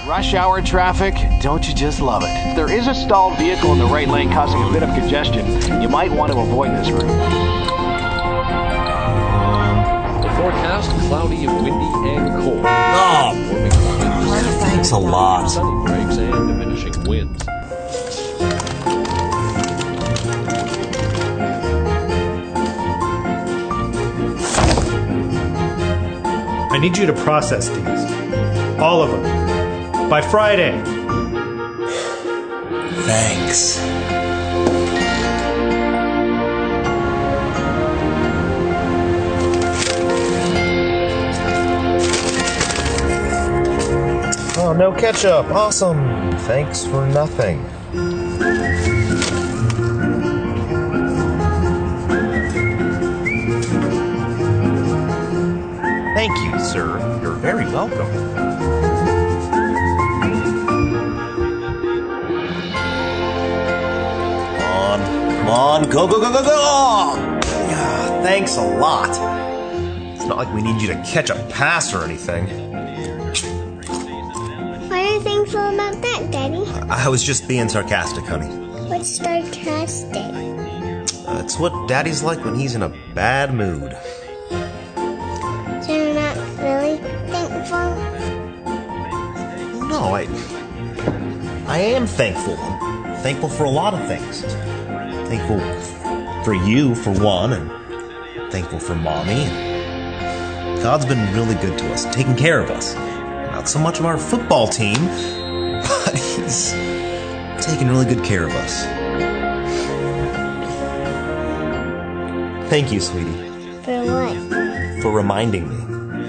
Rush hour traffic, don't you just love it? There is a stalled vehicle in the right lane causing a bit of congestion. You might want to avoid this route. The forecast, cloudy, windy, and cold. Oh, thanks a lot. Sunny breaks and diminishing winds. I need you to process these. All of them. By Friday. Thanks. Oh, no ketchup. Awesome. Thanks for nothing. Thank you, sir. You're very welcome. Come on, go, go, go, go, go! Yeah, thanks a lot. It's not like we need you to catch a pass or anything. Why are you thankful about that, Daddy? I was just being sarcastic, honey. What's sarcastic? It's what Daddy's like when he's in a bad mood. So you're not really thankful? No, I am thankful. I'm thankful for a lot of things. Thankful for you, for one, and thankful for Mommy. God's been really good to us, taking care of us. Not so much of our football team, but He's taking really good care of us. Thank you, sweetie. For what? For reminding me.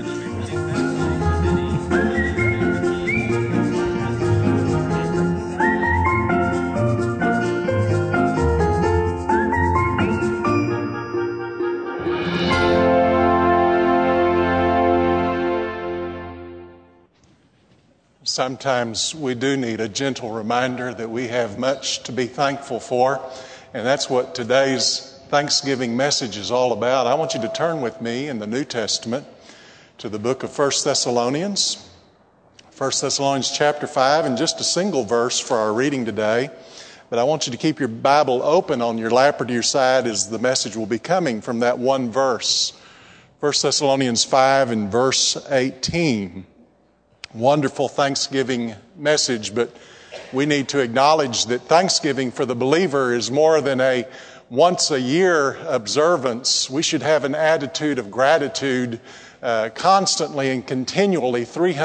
Sometimes we do need a gentle reminder that we have much to be thankful for, and that's what today's Thanksgiving message is all about. I want you to turn with me in the New Testament to the book of 1 Thessalonians. 1 Thessalonians chapter 5, and just a single verse for our reading today. But I want you to keep your Bible open on your lap or to your side as the message will be coming from that one verse. 1 Thessalonians 5 and verse 18. Wonderful Thanksgiving message, but we need to acknowledge that Thanksgiving for the believer is more than a once-a-year observance. We should have an attitude of gratitude constantly and continually,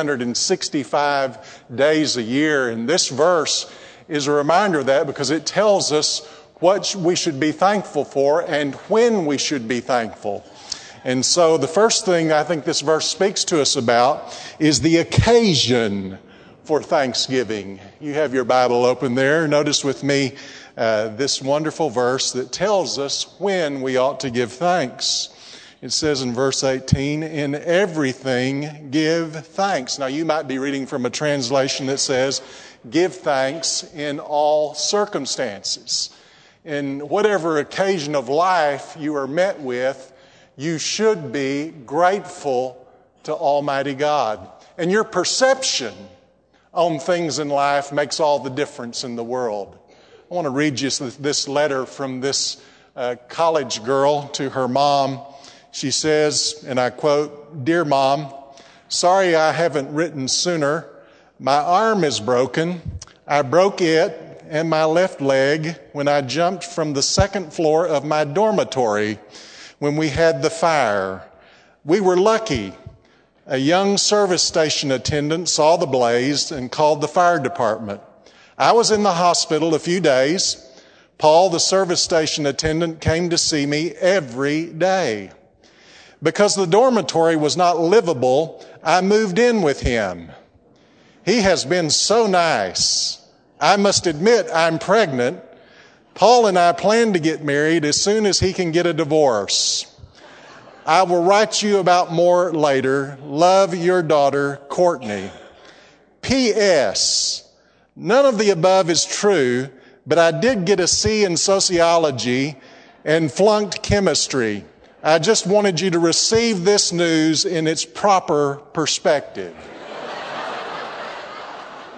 365 days a year. And this verse is a reminder of that because it tells us what we should be thankful for and when we should be thankful. And so the first thing I think this verse speaks to us about is the occasion for Thanksgiving. You have your Bible open there. Notice with me this wonderful verse that tells us when we ought to give thanks. It says in verse 18, "In everything give thanks." Now you might be reading from a translation that says, "Give thanks in all circumstances." In whatever occasion of life you are met with, you should be grateful to Almighty God. And your perception on things in life makes all the difference in the world. I want to read you this letter from this college girl to her mom. She says, and I quote, "Dear Mom, sorry I haven't written sooner. My arm is broken. I broke it and my left leg when I jumped from the second floor of my dormitory when we had the fire. We were lucky. A young service station attendant saw the blaze and called the fire department. I was in the hospital a few days. Paul, the service station attendant, came to see me every day. Because the dormitory was not livable, I moved in with him. He has been so nice. I must admit I'm pregnant. Paul and I plan to get married as soon as he can get a divorce. I will write you about more later. Love, your daughter, Courtney. P.S. None of the above is true, but I did get a C in sociology and flunked chemistry. I just wanted you to receive this news in its proper perspective."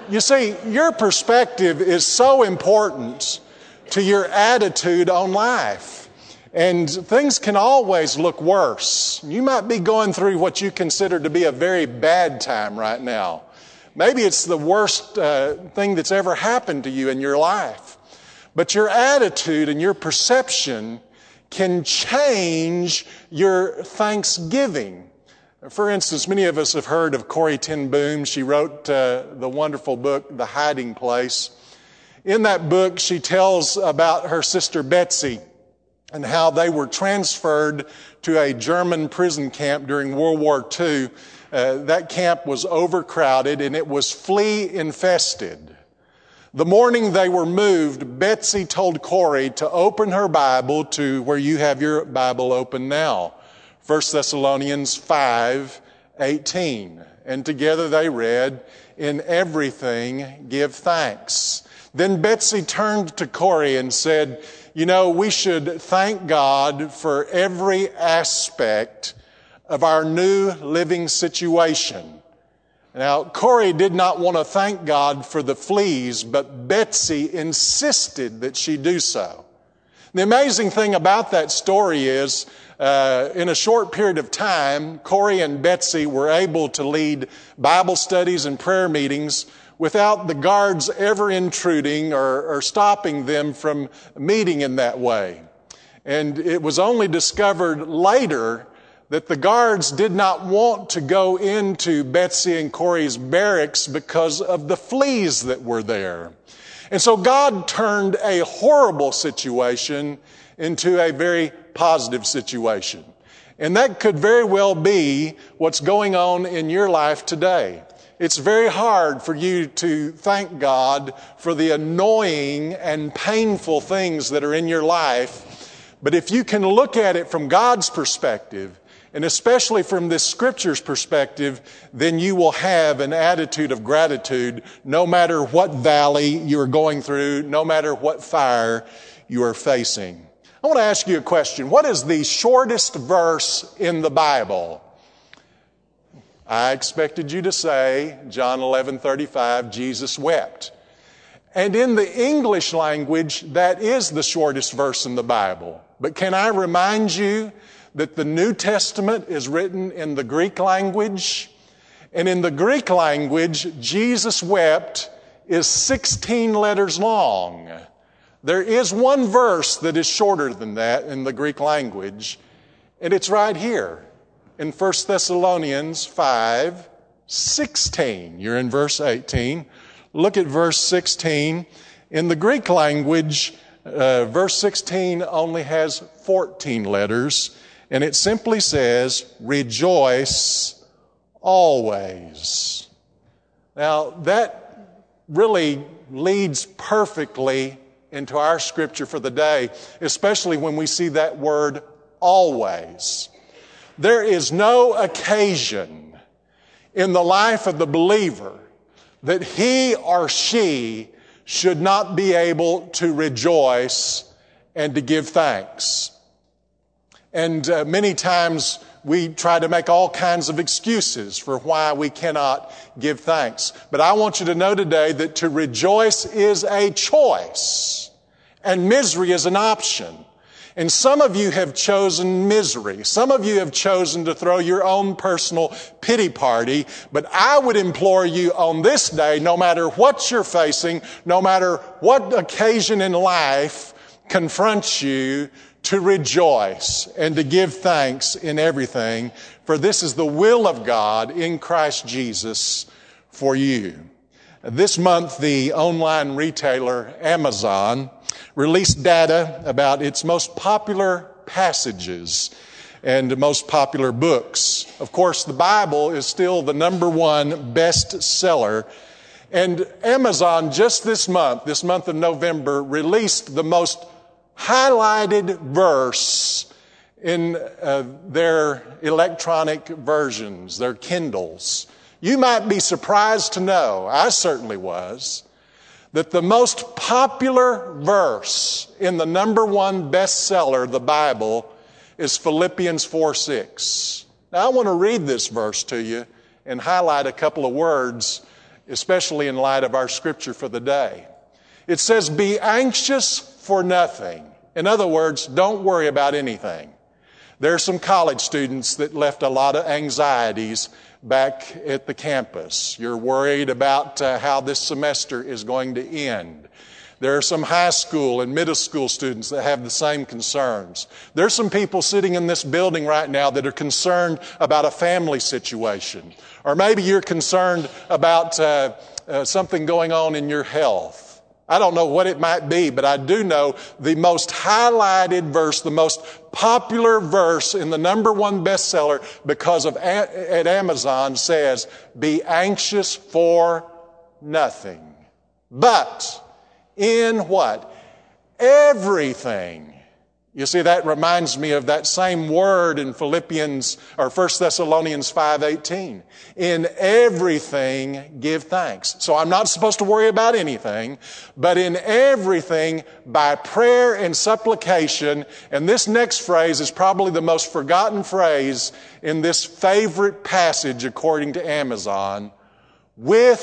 You see, your perspective is so important to your attitude on life. And things can always look worse. You might be going through what you consider to be a very bad time right now. Maybe it's the worst thing that's ever happened to you in your life. But your attitude and your perception can change your thanksgiving. For instance, many of us have heard of Corrie ten Boom. She wrote the wonderful book, The Hiding Place. In that book, she tells about her sister Betsy and how they were transferred to a German prison camp during World War II. That camp was overcrowded and it was flea infested. The morning they were moved, Betsy told Corrie to open her Bible to where you have your Bible open now, 1 Thessalonians 5:18. And together they read, "In everything give thanks." Then Betsy turned to Corrie and said, "You know, we should thank God for every aspect of our new living situation." Now, Corrie did not want to thank God for the fleas, but Betsy insisted that she do so. The amazing thing about that story is, in a short period of time, Corrie and Betsy were able to lead Bible studies and prayer meetings without the guards ever intruding or stopping them from meeting in that way. And it was only discovered later that the guards did not want to go into Betsy and Corrie's barracks because of the fleas that were there. And so God turned a horrible situation into a very positive situation. And that could very well be what's going on in your life today. It's very hard for you to thank God for the annoying and painful things that are in your life. But if you can look at it from God's perspective, and especially from this Scripture's perspective, then you will have an attitude of gratitude no matter what valley you're going through, no matter what fire you are facing. I want to ask you a question. What is the shortest verse in the Bible? I expected you to say John 11:35, Jesus wept. And in the English language, that is the shortest verse in the Bible. But can I remind you that the New Testament is written in the Greek language? And in the Greek language, Jesus wept is 16 letters long. There is one verse that is shorter than that in the Greek language, and it's right here in 1 Thessalonians 5:16. You're in verse 18. Look at verse 16. In the Greek language, verse 16 only has 14 letters, and it simply says, "Rejoice always." Now, that really leads perfectly into our scripture for the day, especially when we see that word always. There is no occasion in the life of the believer that he or she should not be able to rejoice and to give thanks. And many times we try to make all kinds of excuses for why we cannot give thanks. But I want you to know today that to rejoice is a choice and misery is an option. And some of you have chosen misery. Some of you have chosen to throw your own personal pity party. But I would implore you on this day, no matter what you're facing, no matter what occasion in life confronts you, to rejoice and to give thanks in everything, for this is the will of God in Christ Jesus for you. This month, the online retailer Amazon released data about its most popular passages and most popular books. Of course, the Bible is still the number one bestseller. And Amazon just this month of November, released the most highlighted verse in their electronic versions, their Kindles. You might be surprised to know, I certainly was, that the most popular verse in the number one bestseller, the Bible, is Philippians 4:6. Now I want to read this verse to you and highlight a couple of words especially in light of our scripture for the day. It says, be anxious for nothing. In other words, don't worry about anything. There are some college students that left a lot of anxieties back at the campus. You're worried about how this semester is going to end. There are some high school and middle school students that have the same concerns. There's some people sitting in this building right now that are concerned about a family situation. Or maybe you're concerned about something going on in your health. I don't know what it might be, but I do know the most highlighted verse, the most popular verse in the number one bestseller because of at Amazon says, be anxious for nothing. But in what? Everything. You see, that reminds me of that same word in Philippians or 1 Thessalonians 5:18. In everything, give thanks. So I'm not supposed to worry about anything, but in everything, by prayer and supplication, and this next phrase is probably the most forgotten phrase in this favorite passage according to Amazon, with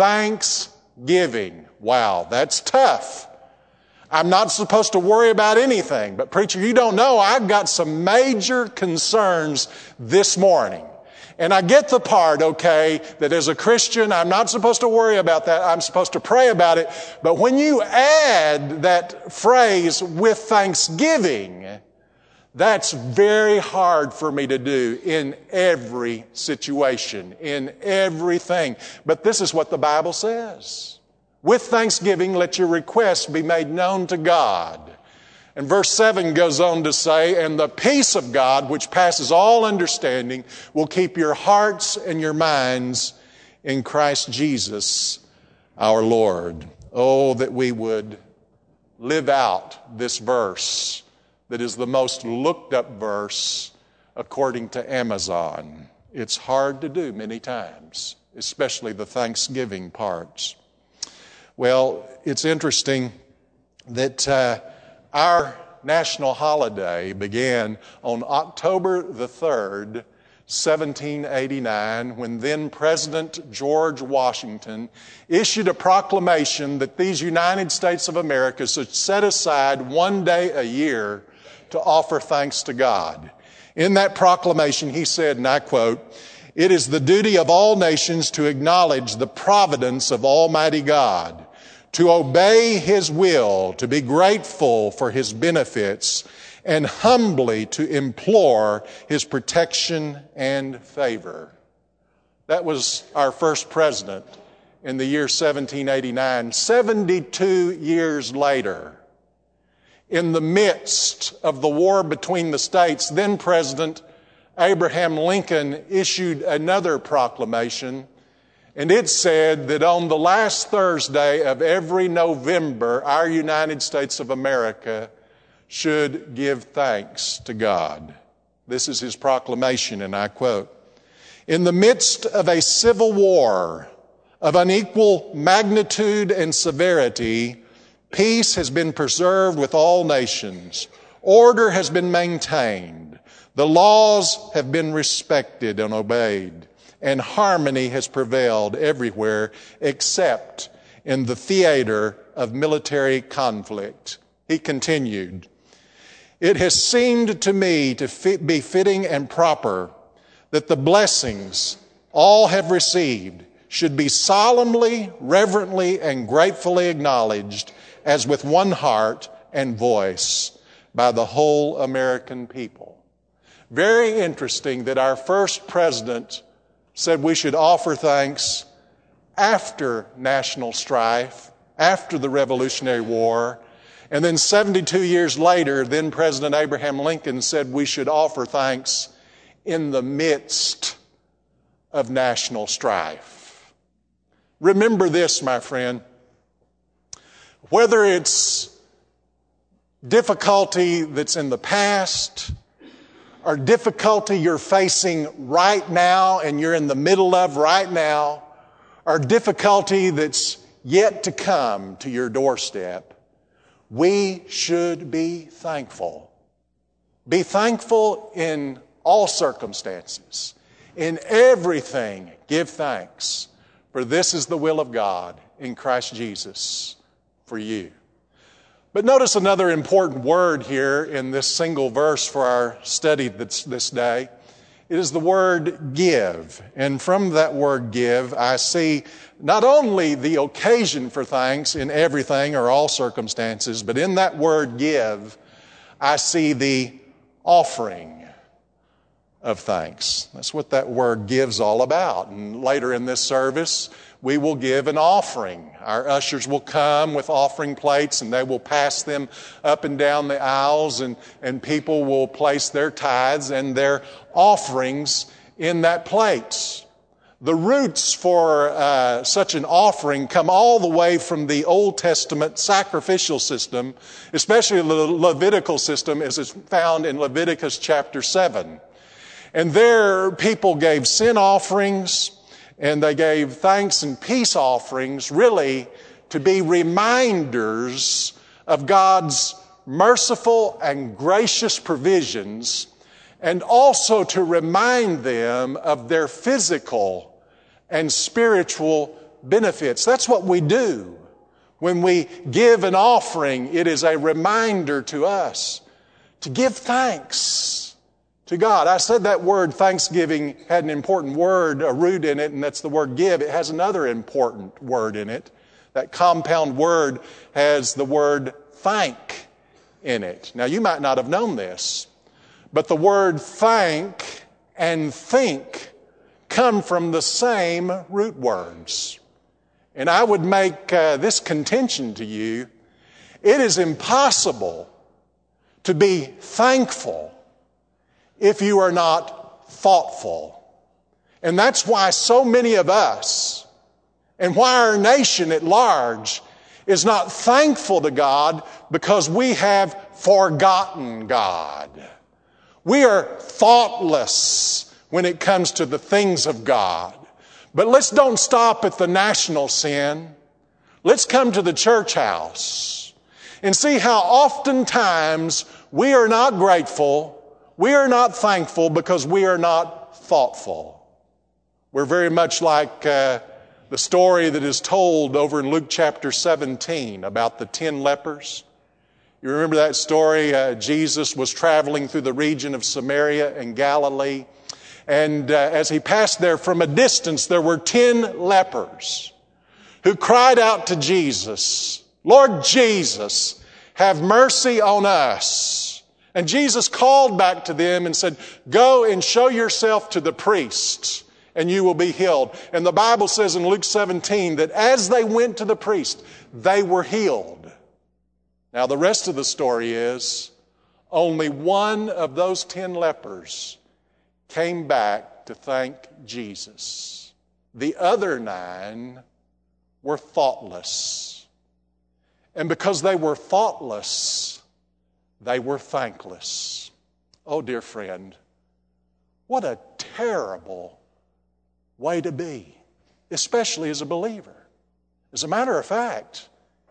thanksgiving. Wow, that's tough. I'm not supposed to worry about anything. But preacher, you don't know, I've got some major concerns this morning. And I get the part, okay, that as a Christian, I'm not supposed to worry about that. I'm supposed to pray about it. But when you add that phrase, with thanksgiving, that's very hard for me to do in every situation, in everything. But this is what the Bible says. With thanksgiving, let your requests be made known to God. And verse 7 goes on to say, and the peace of God, which passes all understanding, will keep your hearts and your minds in Christ Jesus our Lord. Oh, that we would live out this verse that is the most looked up verse according to Amazon. It's hard to do many times, especially the thanksgiving parts. Well, it's interesting that our national holiday began on October the 3rd, 1789, when then President George Washington issued a proclamation that these United States of America should set aside one day a year to offer thanks to God. In that proclamation, he said, and I quote, "It is the duty of all nations to acknowledge the providence of Almighty God, to obey His will, to be grateful for His benefits, and humbly to implore His protection and favor." That was our first president in the year 1789. 72 years later, in the midst of the war between the states, then President Abraham Lincoln issued another proclamation, and it said that on the last Thursday of every November, our United States of America should give thanks to God. This is his proclamation, and I quote, "In the midst of a civil war of unequal magnitude and severity, peace has been preserved with all nations. Order has been maintained. The laws have been respected and obeyed. And harmony has prevailed everywhere except in the theater of military conflict." He continued, "It has seemed to me to be fitting and proper that the blessings all have received should be solemnly, reverently, and gratefully acknowledged as with one heart and voice by the whole American people." Very interesting that our first president said we should offer thanks after national strife, after the Revolutionary War, and then 72 years later, then President Abraham Lincoln said we should offer thanks in the midst of national strife. Remember this, my friend. Whether it's difficulty that's in the past or difficulty you're facing right now and you're in the middle of right now, or difficulty that's yet to come to your doorstep, we should be thankful. Be thankful in all circumstances. In everything, give thanks. For this is the will of God in Christ Jesus for you. But notice another important word here in this single verse for our study this day. It is the word give. And from that word give, I see not only the occasion for thanks in everything or all circumstances, but in that word give, I see the offering of thanks. That's what that word give's all about. And later in this service, we will give an offering. Our ushers will come with offering plates and they will pass them up and down the aisles, and people will place their tithes and their offerings in that plate. The roots for such an offering come all the way from the Old Testament sacrificial system, especially the Levitical system as it's found in Leviticus chapter 7. And there people gave sin offerings and they gave thanks and peace offerings really to be reminders of God's merciful and gracious provisions, and also to remind them of their physical and spiritual benefits. That's what we do. When we give an offering, it is a reminder to us to give thanks to God. I said that word thanksgiving had an important word, a root in it, and that's the word give. It has another important word in it. That compound word has the word thank in it. Now, you might not have known this, but the word thank and think come from the same root words. And I would make this contention to you. It is impossible to be thankful if you are not thoughtful. And that's why so many of us, and why our nation at large, is not thankful to God, because we have forgotten God. We are thoughtless when it comes to the things of God. But let's don't stop at the national sin. Let's come to the church house and see how oftentimes we are not grateful, we are not thankful, because we are not thoughtful. We're very much like the story that is told over in Luke chapter 17 about the 10 lepers. You remember that story? Jesus was traveling through the region of Samaria and Galilee. And as he passed there from a distance, there were 10 lepers who cried out to Jesus, "Lord Jesus, have mercy on us." And Jesus called back to them and said, "Go and show yourself to the priest, and you will be healed." And the Bible says in Luke 17 that as they went to the priest, they were healed. Now, the rest of the story is only one of those 10 lepers came back to thank Jesus. The other 9 were thoughtless. And because they were thoughtless, they were thankless. Oh, dear friend, what a terrible way to be, especially as a believer. As a matter of fact,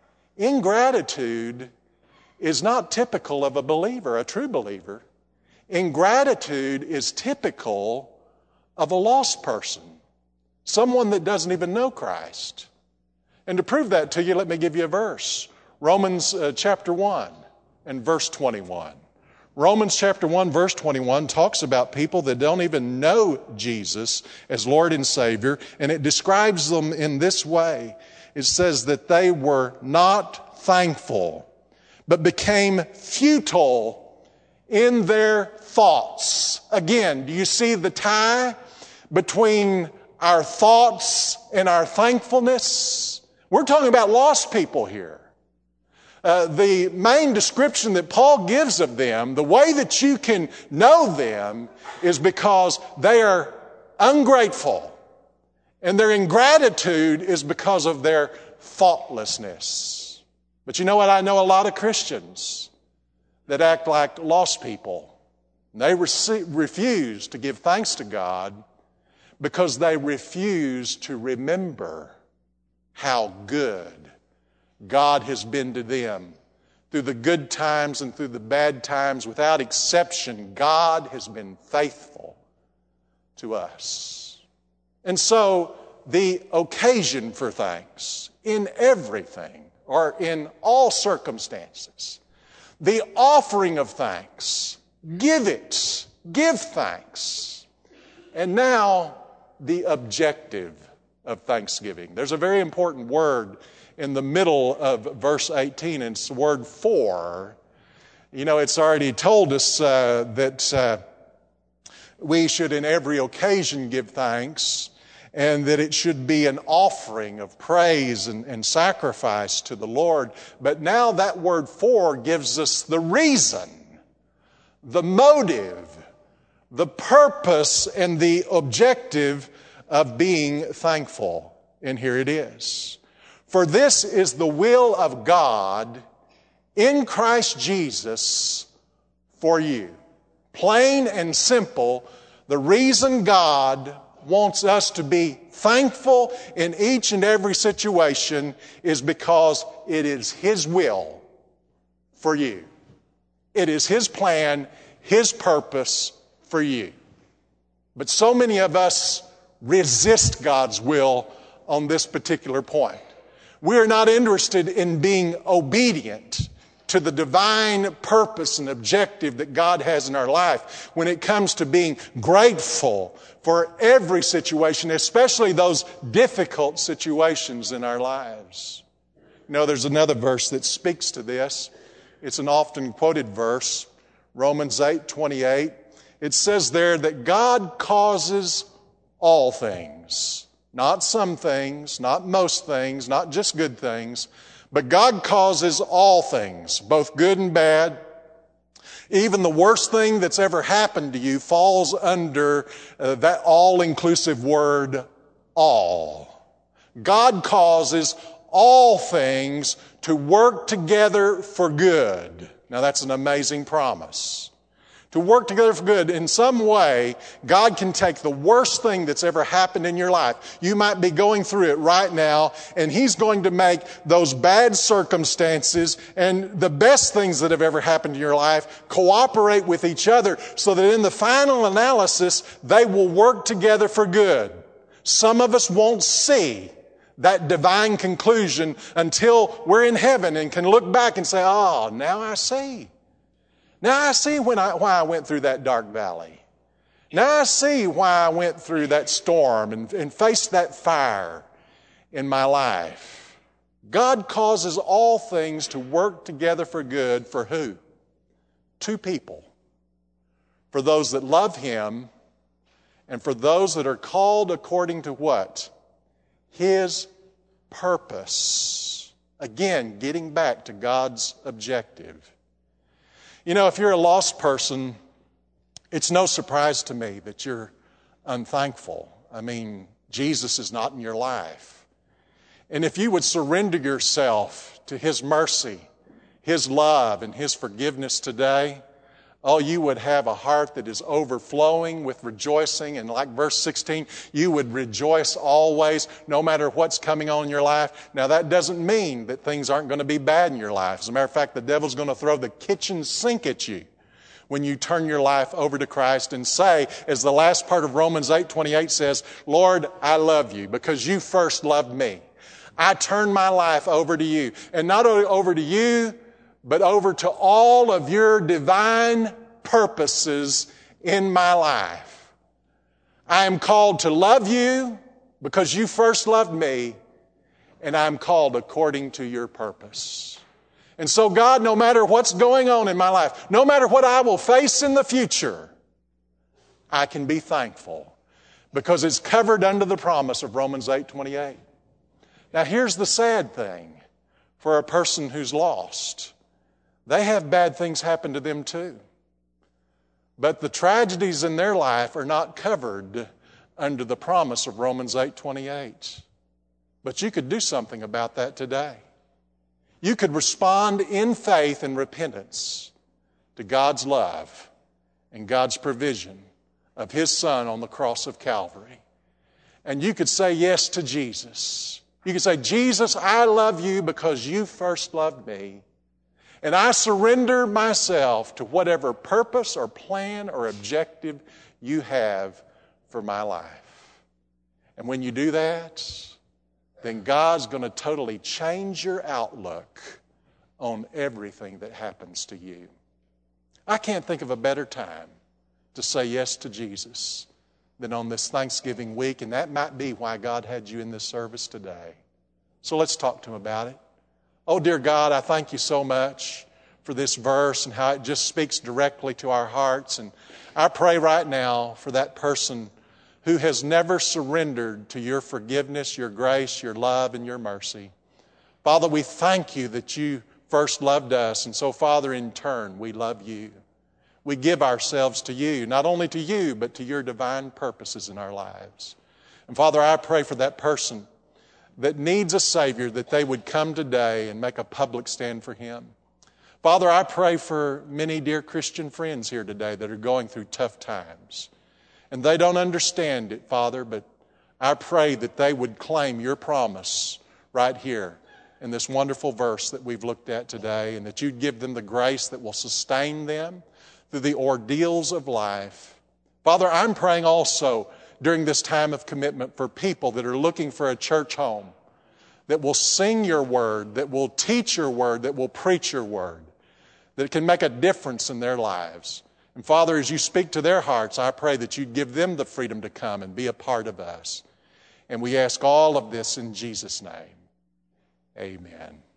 ingratitude is not typical of a believer, a true believer. Ingratitude is typical of a lost person, someone that doesn't even know Christ. And to prove that to you, let me give you a verse. Romans chapter 1 and verse 21. Romans chapter 1 verse 21 talks about people that don't even know Jesus as Lord and Savior, and it describes them in this way. It says that they were not thankful, but became futile in their thoughts. Again, do you see the tie between our thoughts and our thankfulness? We're talking about lost people here. The main description that Paul gives of them, the way that you can know them, is because they are ungrateful. And their ingratitude is because of their thoughtlessness. But you know what? I know a lot of Christians that act like lost people. They refuse to give thanks to God because they refuse to remember how good God has been to them. Through the good times and through the bad times, without exception, God has been faithful to us. And so the occasion for thanks in everything or in all circumstances. The offering of thanks. Give it. Give thanks. And now, the objective of thanksgiving. There's a very important word in the middle of verse 18, and it's the word for. You know, it's already told us that we should in every occasion give thanks, and that it should be an offering of praise and sacrifice to the Lord. But now that word for gives us the reason, the motive, the purpose, and the objective of being thankful. And here it is. For this is the will of God in Christ Jesus for you. Plain and simple, the reason God wants us to be thankful in each and every situation is because it is His will for you. It is His plan, His purpose for you. But so many of us resist God's will on this particular point. We're not interested in being obedient to the divine purpose and objective that God has in our life when it comes to being grateful for every situation, especially those difficult situations in our lives. You know, there's another verse that speaks to this. It's an often quoted verse, Romans 8:28. It says there that God causes all things, not some things, not most things, not just good things, but God causes all things, both good and bad. Even the worst thing that's ever happened to you falls under that all-inclusive word, all. God causes all things to work together for good. Now that's an amazing promise. To work together for good. In some way, God can take the worst thing that's ever happened in your life. You might be going through it right now, and He's going to make those bad circumstances and the best things that have ever happened in your life cooperate with each other so that in the final analysis, they will work together for good. Some of us won't see that divine conclusion until we're in heaven and can look back and say, oh, now I see. Now I see why I went through that dark valley. Now I see why I went through that storm and faced that fire in my life. God causes all things to work together for good for who? Two people. For those that love Him and for those that are called according to what? His purpose. Again, getting back to God's objective. You know, if you're a lost person, it's no surprise to me that you're unthankful. I mean, Jesus is not in your life. And if you would surrender yourself to His mercy, His love, and His forgiveness today, oh, you would have a heart that is overflowing with rejoicing. And like verse 16, you would rejoice always, no matter what's coming on in your life. Now, that doesn't mean that things aren't going to be bad in your life. As a matter of fact, the devil's going to throw the kitchen sink at you when you turn your life over to Christ and say, as the last part of Romans 8:28 says, Lord, I love you because you first loved me. I turn my life over to you. And not only over to you, but over to all of your divine purposes in my life. I am called to love you because you first loved me, and I'm called according to your purpose. And so, God, no matter what's going on in my life, no matter what I will face in the future, I can be thankful because it's covered under the promise of Romans 8:28. Now, here's the sad thing for a person who's lost. They have bad things happen to them too. But the tragedies in their life are not covered under the promise of Romans 8:28. But you could do something about that today. You could respond in faith and repentance to God's love and God's provision of His Son on the cross of Calvary. And you could say yes to Jesus. You could say, Jesus, I love you because you first loved me. And I surrender myself to whatever purpose or plan or objective you have for my life. And when you do that, then God's going to totally change your outlook on everything that happens to you. I can't think of a better time to say yes to Jesus than on this Thanksgiving week, and that might be why God had you in this service today. So let's talk to Him about it. Oh, dear God, I thank you so much for this verse and how it just speaks directly to our hearts. And I pray right now for that person who has never surrendered to your forgiveness, your grace, your love, and your mercy. Father, we thank you that you first loved us, and so, Father, in turn, we love you. We give ourselves to you, not only to you, but to your divine purposes in our lives. And Father, I pray for that person that needs a Savior, that they would come today and make a public stand for Him. Father, I pray for many dear Christian friends here today that are going through tough times. And they don't understand it, Father, but I pray that they would claim your promise right here in this wonderful verse that we've looked at today, and that you'd give them the grace that will sustain them through the ordeals of life. Father, I'm praying also during this time of commitment for people that are looking for a church home that will sing your word, that will teach your word, that will preach your word, that can make a difference in their lives. And Father, as you speak to their hearts, I pray that you'd give them the freedom to come and be a part of us. And we ask all of this in Jesus' name. Amen.